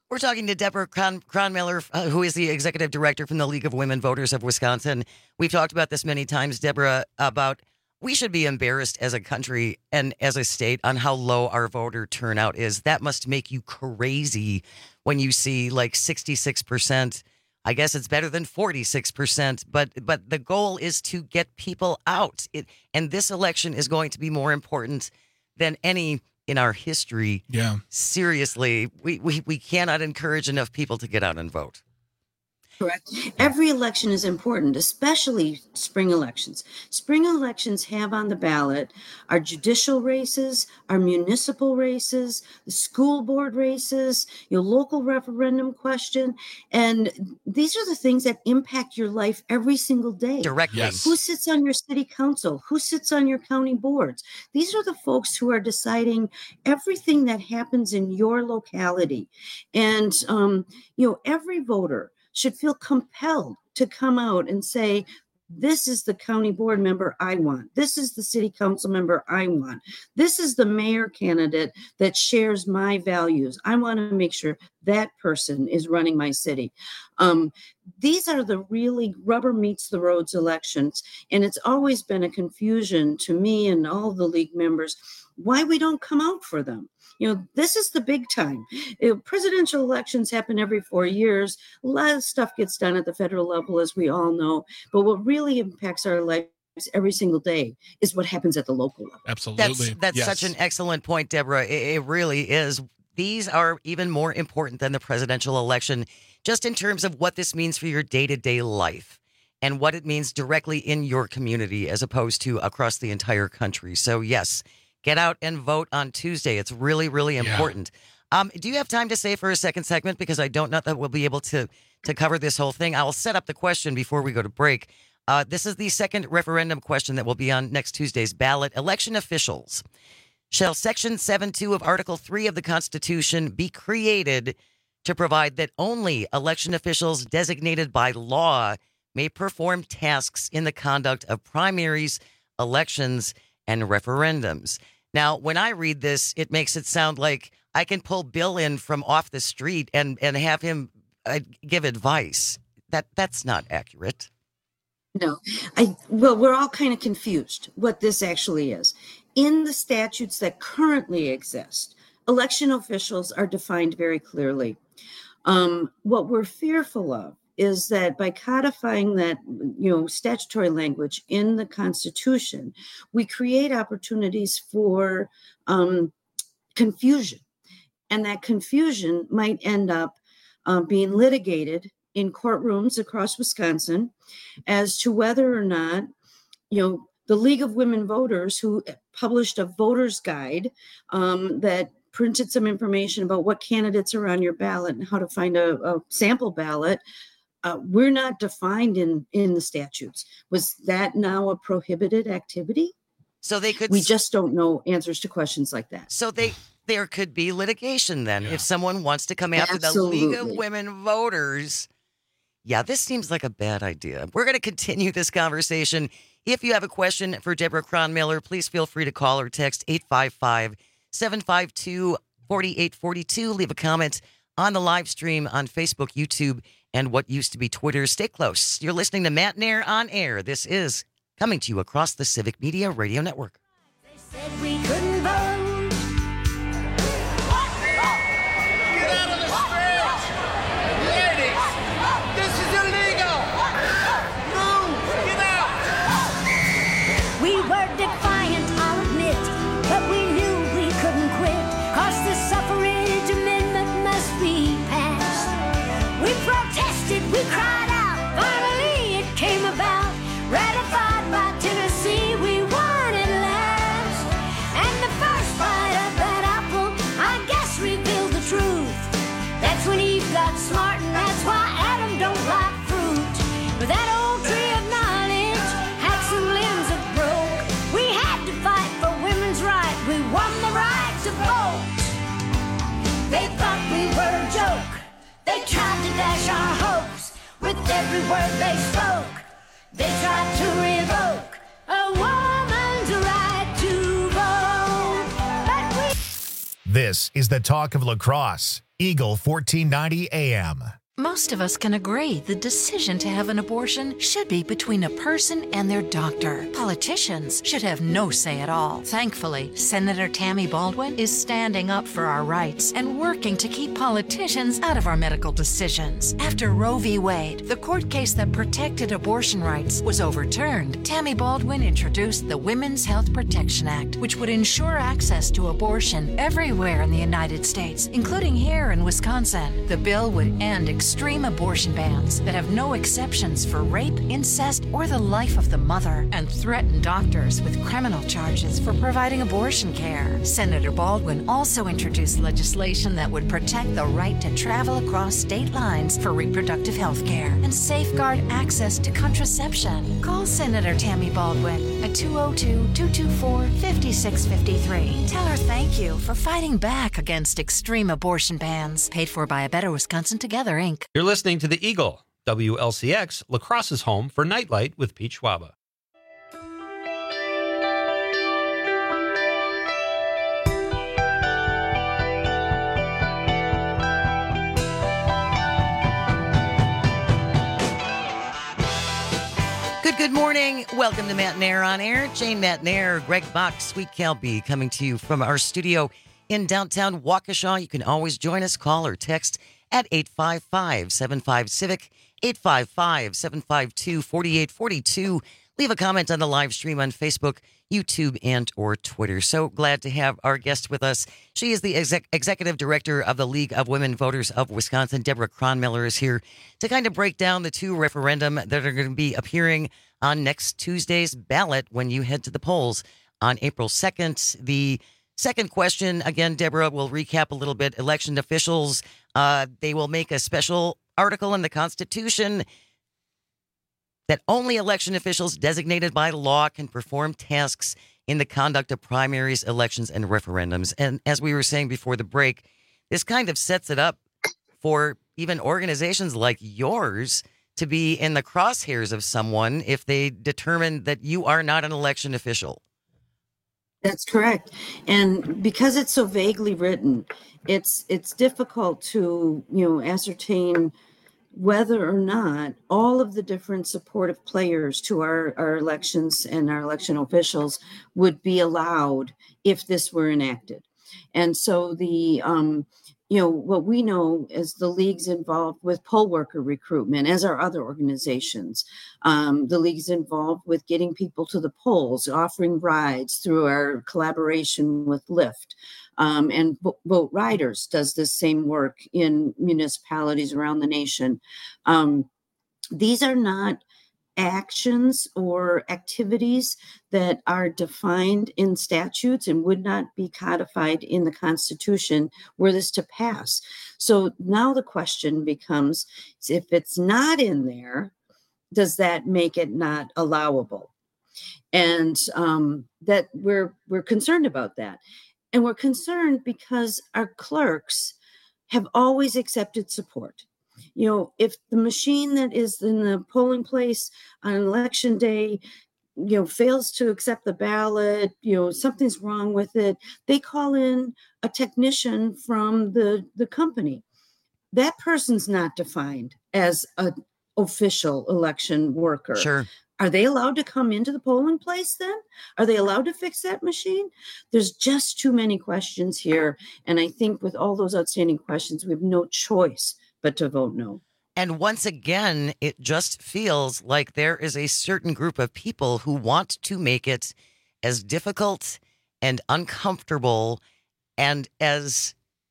We're talking to Deborah Kron- Kronmiller, uh, who is the executive director from the League of Women Voters of Wisconsin. We've talked about this many times, Deborah, about we should be embarrassed as a country and as a state on how low our voter turnout is. That must make you crazy when you see like sixty-six percent. I guess it's better than forty-six percent, but but the goal is to get people out. It, and this election is going to be more important than any in our history. Yeah. Seriously, we, we, we cannot encourage enough people to get out and vote. Correct. Every election is important, especially spring elections. Spring elections have on the ballot our judicial races, our municipal races, the school board races, your local referendum question. And these are the things that impact your life every single day. Directly. Yes. Who sits on your city council? Who sits on your county boards? These are the folks who are deciding everything that happens in your locality. And, um, you know, every voter should feel compelled to come out and say, this is the county board member I want. This is the city council member I want. This is the mayor candidate that shares my values. I want to make sure that person is running my city. Um, these are the really rubber meets the roads elections. And it's always been a confusion to me and all the league members why we don't come out for them. You know, this is the big time. You know, presidential elections happen every four years. A lot of stuff gets done at the federal level, as we all know. But what really impacts our lives every single day is what happens at the local level. Absolutely. That's, that's Yes. such an excellent point, Deborah. It, it really is. These are even more important than the presidential election, just in terms of what this means for your day-to-day life and what it means directly in your community as opposed to across the entire country. So, yes, get out and vote on Tuesday. It's really, really important. Yeah. Um, do you have time to stay for a second segment? Because I don't know that we'll be able to, to cover this whole thing. I'll set up the question before we go to break. Uh, this is the second referendum question that will be on next Tuesday's ballot. Election officials. Shall Section seven two of Article three of the Constitution be created to provide that only election officials designated by law may perform tasks in the conduct of primaries, elections, and referendums? Now, when I read this, it makes it sound like I can pull Bill in from off the street and, and have him uh, give advice. That that's not accurate. No, I well, we're all kind of confused what this actually is. In the statutes that currently exist, election officials are defined very clearly. Um, what we're fearful of is that by codifying that, you know, statutory language in the Constitution, we create opportunities for um, confusion. And that confusion might end up um, being litigated in courtrooms across Wisconsin as to whether or not, you know, the League of Women Voters, who published a voter's guide um, that printed some information about what candidates are on your ballot and how to find a, a sample ballot, Uh, we're not defined in, in the statutes. Was that now a prohibited activity? So they could. We just don't know answers to questions like that. So they there could be litigation then yeah. if someone wants to come after Absolutely. the League of Women Voters. Yeah, this seems like a bad idea. We're going to continue this conversation. If you have a question for Deborah Kronmiller, please feel free to call or text eight five five, seven five two, four eight four two. Leave a comment on the live stream on Facebook, YouTube, and what used to be Twitter. Stay close. You're listening to Matt Nair on Air. This is coming to you across the Civic Media Radio Network. They said we couldn't vote. Get out of the street! Ladies, this is illegal! Move! Get out! We were defiant, I'll admit, but we knew we couldn't quit, cause the suffrage amendment must be passed. We protested, we cried out, finally it came about, ratified by Tennessee, we won at last. And the first bite of that apple, I guess revealed the truth. That's when Eve got smart, and that's why Adam don't like fruit. But that old tree of knowledge had some limbs that broke. We had to fight for women's right, we won the right to vote. They thought we were a joke. They tried to dash our hopes with every word they spoke. They tried to revoke a woman's right to vote. But we This is the talk of lacrosse. Eagle fourteen ninety A M. Most of us can agree the decision to have an abortion should be between a person and their doctor. Politicians should have no say at all. Thankfully, Senator Tammy Baldwin is standing up for our rights and working to keep politicians out of our medical decisions. After Roe v. Wade, the court case that protected abortion rights, was overturned, Tammy Baldwin introduced the Women's Health Protection Act, which would ensure access to abortion everywhere in the United States, including here in Wisconsin. The bill would end extreme abortion bans that have no exceptions for rape, incest, or the life of the mother, and threaten doctors with criminal charges for providing abortion care. Senator Baldwin also introduced legislation that would protect the right to travel across state lines for reproductive health care and safeguard access to contraception. Call Senator Tammy Baldwin at two oh two, two two four, five six five three. Tell her thank you for fighting back against extreme abortion bans. Paid for by A Better Wisconsin Together, Incorporated. You're listening to The Eagle, W L C X, La Crosse's home for Nightlight with Pete Schwaba. Good, good morning. Welcome to Matt Nair on Air. Jane Matt Nair, Greg Bach, Sweet Calby, coming to you from our studio in downtown Waukesha. You can always join us, call or text at eight five five, seven five, civic, eight five five, seven five two, four eight four two. Leave a comment on the live stream on Facebook, YouTube, and or Twitter. So glad to have our guest with us. She is the exec- executive director of the League of Women Voters of Wisconsin. Deborah Cronmiller is here to kind of break down the two referendum that are going to be appearing on next Tuesday's ballot when you head to the polls on April second. The second question, again, Deborah, will recap a little bit. Election officials, uh, they will make a special article in the Constitution that only election officials designated by law can perform tasks in the conduct of primaries, elections, and referendums. And as we were saying before the break, this kind of sets it up for even organizations like yours to be in the crosshairs of someone if they determine that you are not an election official. That's correct. And because it's so vaguely written, it's it's difficult to, you know, ascertain whether or not all of the different supportive players to our, our elections and our election officials would be allowed if this were enacted. And so the, um, you know, what we know is the league's involved with poll worker recruitment, as are other organizations. Um, the league's involved with getting people to the polls, offering rides through our collaboration with Lyft. Um, and Vote Riders does this same work in municipalities around the nation. Um, these are not actions or activities that are defined in statutes and would not be codified in the Constitution were this to pass. So now the question becomes, if it's not in there, does that make it not allowable? And um, that we're we're concerned about that. And we're concerned because our clerks have always accepted support. You know, if the machine that is in the polling place on election day, you know, fails to accept the ballot, you know, something's wrong with it, they call in a technician from the, the company. That person's not defined as an official election worker. Sure. Are they allowed to come into the polling place then? Are they allowed to fix that machine? There's just too many questions here. And I think with all those outstanding questions, we have no choice but to vote no. And once again, it just feels like there is a certain group of people who want to make it as difficult and uncomfortable and as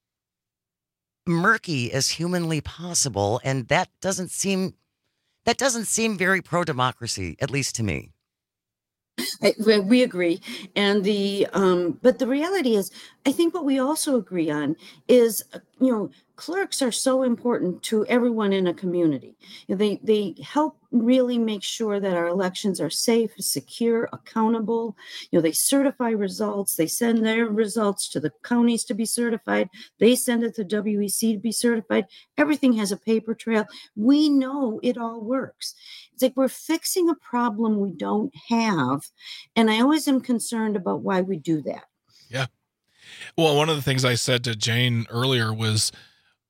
murky as humanly possible. And that doesn't seem that doesn't seem very pro-democracy, at least to me. I, we agree. And the um, but the reality is, I think what we also agree on is, you know, clerks are so important to everyone in a community. They they help really make sure that our elections are safe, secure, accountable. You know, they certify results. They send their results to the counties to be certified. They send it to W E C to be certified. Everything has a paper trail. We know it all works. It's like we're fixing a problem we don't have. And I always am concerned about why we do that. Yeah. Well, one of the things I said to Jane earlier was,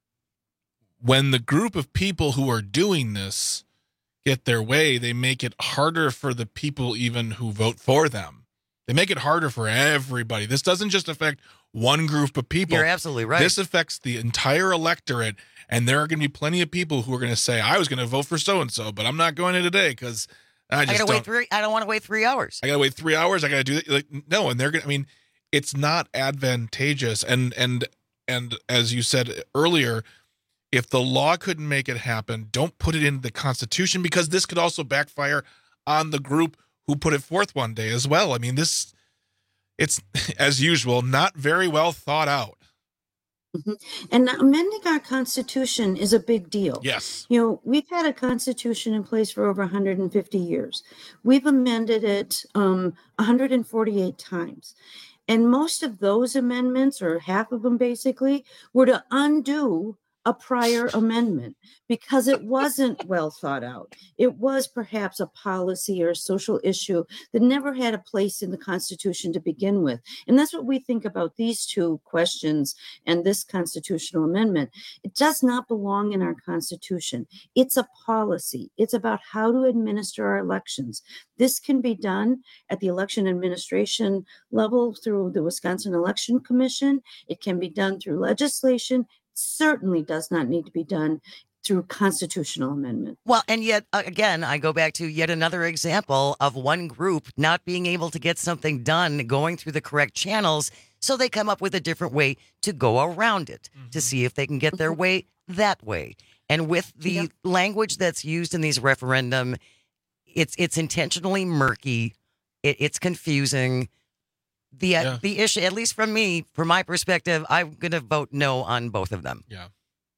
when the group of people who are doing this get their way, they make it harder for the people even who vote for them. They make it harder for everybody. This doesn't just affect one group of people. You're absolutely right. This affects the entire electorate, and there are going to be plenty of people who are going to say, I was going to vote for so-and-so, but I'm not going to today because I I just gotta don't. wait three. I don't want to wait three hours. I got to wait three hours. I got to do that. Like, no, and they're going to, I mean, it's not advantageous. And, and, and as you said earlier, if the law couldn't make it happen, don't put it in the Constitution, because this could also backfire on the group who put it forth one day as well. I mean, this, it's, as usual, not very well thought out. Mm-hmm. And amending our Constitution is a big deal. Yes. You know, we've had a Constitution in place for over one hundred fifty years. We've amended it um, one hundred forty-eight times. And most of those amendments, or half of them basically, were to undo a prior amendment because it wasn't well thought out. It was perhaps a policy or a social issue that never had a place in the Constitution to begin with. And that's what we think about these two questions and this constitutional amendment. It does not belong in our Constitution. It's a policy. It's about how to administer our elections. This can be done at the election administration level through the Wisconsin Election Commission. It can be done through legislation. Certainly does not need to be done through constitutional amendment. Well, and yet, uh, again, I go back to yet another example of one group not being able to get something done going through the correct channels, so they come up with a different way to go around it, mm-hmm. to see if they can get their way that way. And with the yep. language that's used in these referendum, it's it's intentionally murky, it, it's confusing. The uh, Yeah. the issue, at least from me, from my perspective, I'm going to vote no on both of them. Yeah.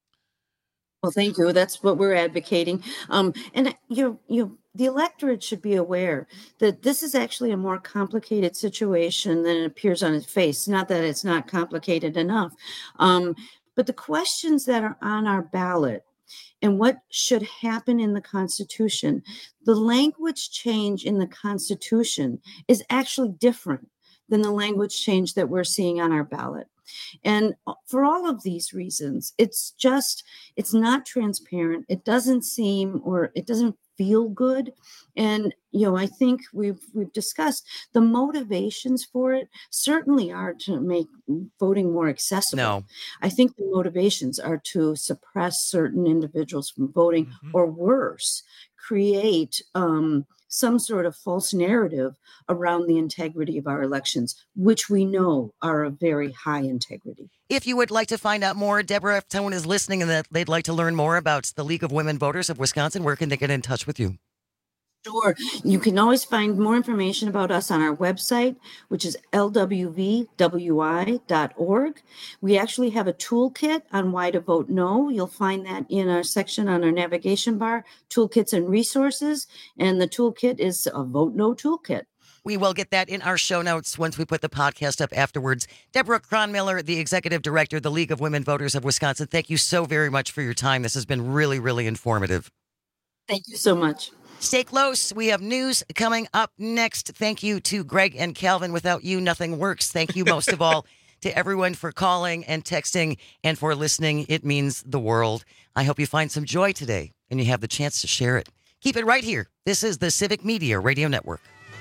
Well, thank you. That's what we're advocating. Um, and you, you, the electorate should be aware that this is actually a more complicated situation than it appears on its face. Not that it's not complicated enough, um, but the questions that are on our ballot and what should happen in the Constitution, the language change in the Constitution is actually different than the language change that we're seeing on our ballot. And for all of these reasons, it's just, it's not transparent. It doesn't seem, or it doesn't feel good. And, you know, I think we've, we've discussed the motivations for it certainly are to make voting more accessible. No. I think the motivations are to suppress certain individuals from voting, mm-hmm. or worse, create um, some sort of false narrative around the integrity of our elections, which we know are of very high integrity. If you would like to find out more, Deborah, if someone is listening and that they'd like to learn more about the League of Women Voters of Wisconsin, where can they get in touch with you? Sure. You can always find more information about us on our website, which is L W V W I dot org. We actually have a toolkit on why to vote no. You'll find that in our section on our navigation bar, toolkits and resources. And the toolkit is a Vote No toolkit. We will get that in our show notes once we put the podcast up afterwards. Deborah Cronmiller, the Executive Director of the League of Women Voters of Wisconsin, thank you so very much for your time. This has been really, really informative. Thank you so much. Stay close. We have news coming up next. Thank you to Greg and Calvin. Without you, nothing works. Thank you most of all to everyone for calling and texting and for listening. It means the world. I hope you find some joy today and you have the chance to share it. Keep it right here. This is the Civic Media Radio Network.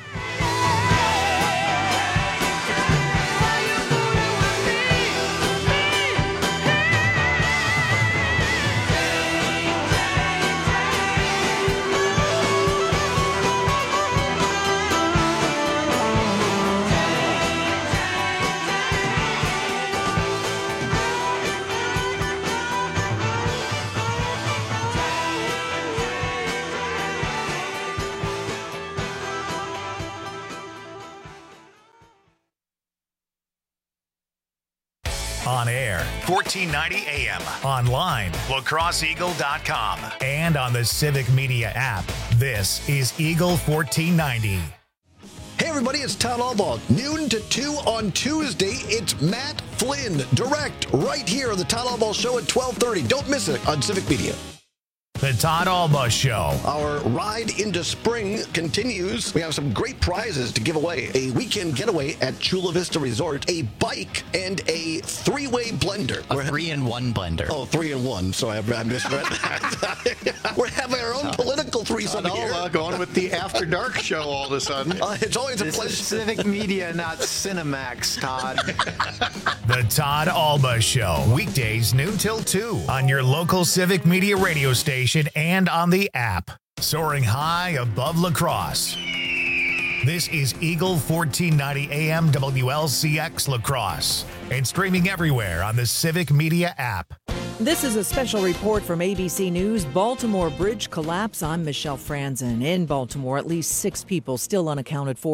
On air, fourteen ninety A M. Online, la crosse eagle dot com. And on the Civic Media app. This is Eagle fourteen ninety. Hey everybody, it's Town Hall Ball. Noon to two on Tuesday. It's Matt Flynn, direct, right here on the Town Hall Ball Show at twelve thirty. Don't miss it on Civic Media. The Todd Alba Show. Our ride into spring continues. We have some great prizes to give away. A weekend getaway at Chula Vista Resort, a bike, and a three-way blender. A three-in-one blender. Oh, three-in-one. Sorry, I misread that. We're having our own political threesome Todd here. Alba going with the After Dark show all of a sudden. Uh, it's always a This pleasure. is Civic Media, not Cinemax, Todd. The Todd Alba Show. Weekdays noon till two on your local Civic Media radio station and on the app. Soaring high above La Crosse. This is Eagle fourteen ninety A M W L C X La Crosse and streaming everywhere on the Civic Media app. This is a special report from A B C News. Baltimore bridge collapse. I'm Michelle Franzen. In Baltimore, at least six people still unaccounted for.